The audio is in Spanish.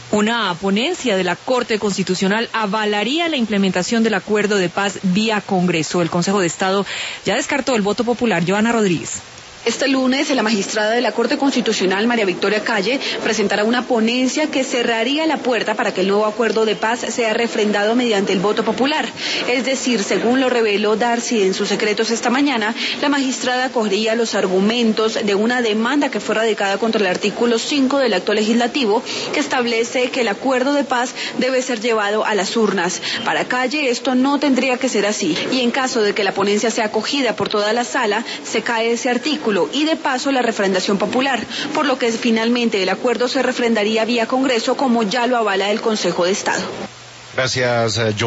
Una ponencia de la Corte Constitucional avalaría la implementación del acuerdo de paz vía Congreso. El Consejo de Estado ya descartó el voto popular. Joana Rodríguez. Este lunes, la magistrada de la Corte Constitucional, María Victoria Calle, presentará una ponencia que cerraría la puerta para que el nuevo acuerdo de paz sea refrendado mediante el voto popular. Es decir, según lo reveló Darcy en sus secretos esta mañana, la magistrada acogería los argumentos de una demanda que fue radicada contra el artículo 5 del acto legislativo, que establece que el acuerdo de paz debe ser llevado a las urnas. Para Calle, esto no tendría que ser así, y en caso de que la ponencia sea acogida por toda la sala, se cae ese artículo y de paso la refrendación popular, por lo que finalmente el acuerdo se refrendaría vía Congreso como ya lo avala el Consejo de Estado. Gracias,